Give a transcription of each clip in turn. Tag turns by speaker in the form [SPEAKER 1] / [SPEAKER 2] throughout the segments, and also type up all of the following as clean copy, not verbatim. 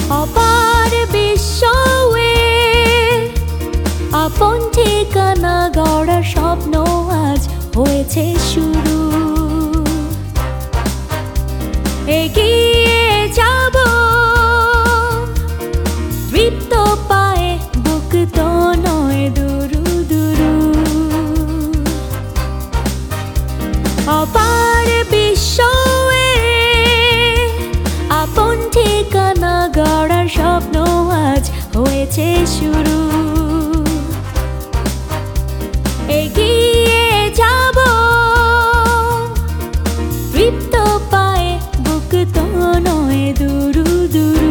[SPEAKER 1] অপার বিশ্বয়ে আপন ঠিকানা গড়ার স্বপ্ন আজ হয়েছে শুরু। এগিয়ে যাব তৃপ্ত পায়ে, বুক তো নয় দুরু দুরু। অপার বিশ্বয়ে আপন ঠিকানা গড়ার স্বপ্ন আজ হয়েছে শুরু। এগিয়ে যাব তৃপ্ত পায়ে, বুক তো নয় দুরু দুরু।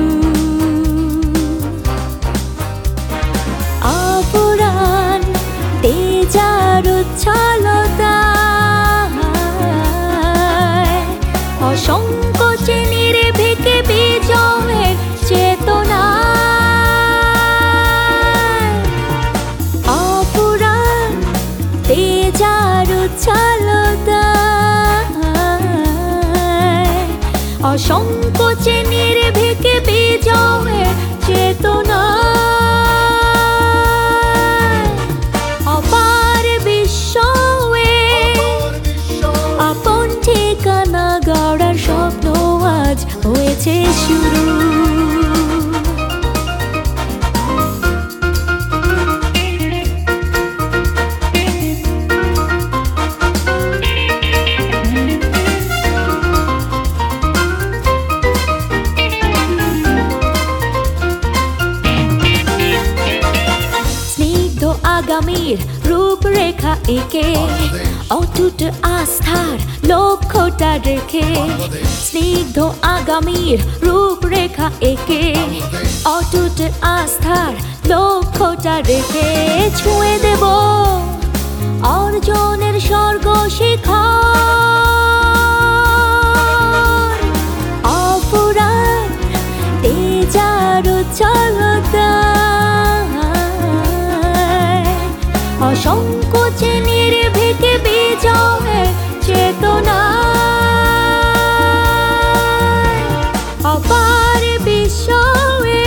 [SPEAKER 1] অপুরাণ তেজার উচ্ছলতায় অসংকোচে নির্ভীকে বিজয়ের চেতনায়। অপুরাণ তেজার উচ্ছলতায় অসংকোচে নির্ভীকে বিজয়ের চেতনায়। অপার বিশ্বয়ে আপন ঠিকানা গড়ার স্বপ্ন আজ হয়েছে শুরু। আগামীর রূপরেখা এঁকে অটুট আস্থার লক্ষ্যটা রেখে, স্নিগ্ধ আগামীর রূপরেখা এঁকে অটুট আস্থার লক্ষ্যটা রেখে ছুঁয়ে দেব অর্জনের স্বর্গ শিখর। অপুরাণ তেজার উচ্ছলতায় অসংকোচে নির্ভীকে বিজয়ের চেতনায়। অপার বিশ্বয়ে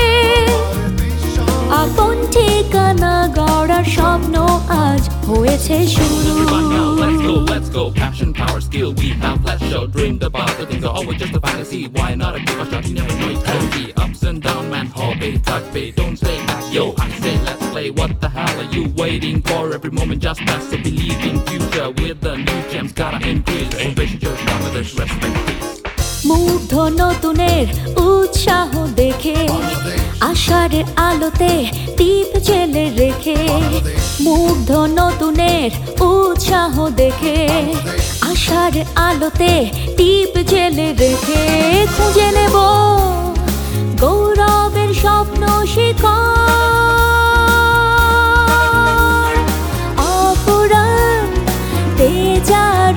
[SPEAKER 1] আপন ঠিকানা গড়ার স্বপ্ন আজ হয়েছে শুরু।
[SPEAKER 2] Let's go, passion, power, skill, we have, let's show. Dreamed about the things are always just a fantasy. Why not give a shot? You never know, it's crazy. Ups and down, man, hobby, tuck, pay, don't stay back. Yo, I say let's play, what the hell are you waiting for? Every moment just pass, so believe in future. With the new gems, gotta increase. Innovation just come with this respect, please.
[SPEAKER 1] মুগ্ধ নতুনের উৎসাহ দেখে আশার আলোতে দীপ জেলে রেখে, মুগ্ধ নতুনের উৎসাহ দেখে আশার আলোতে দীপ জেলে রেখে খুঁজে নেব গৌরবের স্বপ্ন শিখর। অপুরাণ তেজার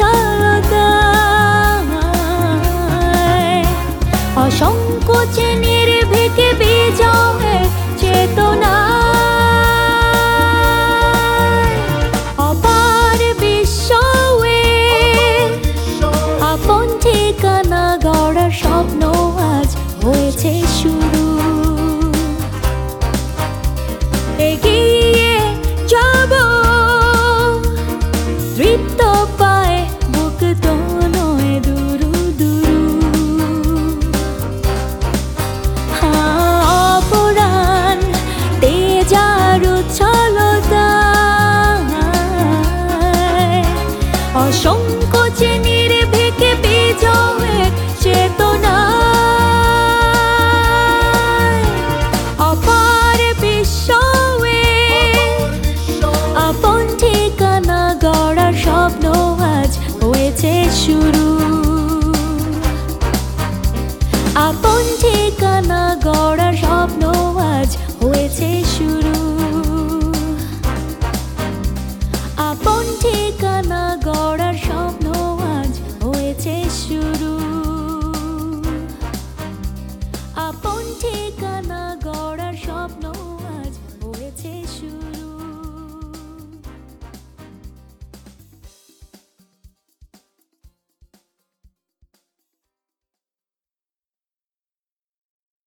[SPEAKER 1] উচ্ছলতায় অসংকোচে নির্ভীকে বিজয়ের চেতনায়। অপার বিশ্বয়ে আপন ঠিকানা গড়ার স্বপ্ন আজ হয়েছে শুরু। এগিয়ে যাব তৃপ্ত পায়ে, বুক তো নয় দুরু দুরু। অপুরাণ তেজার উচ্ছলতায় অসংকোচে নির্ভীকে বিজয়ের চেতনায়। অপার বিশ্বয়ে আপন ঠিকানা গড়ার স্বপ্ন আজ হয়েছে শুরু। আপন ঠিকানা গড়ার স্বপ্ন আজ হয়েছে শুরু। আপন ঠিকানা গড়ার স্বপ্ন আজ হয়েছে শুরু। আপন ঠিকানা গড়ার স্বপ্ন আজ হয়েছে শুরু।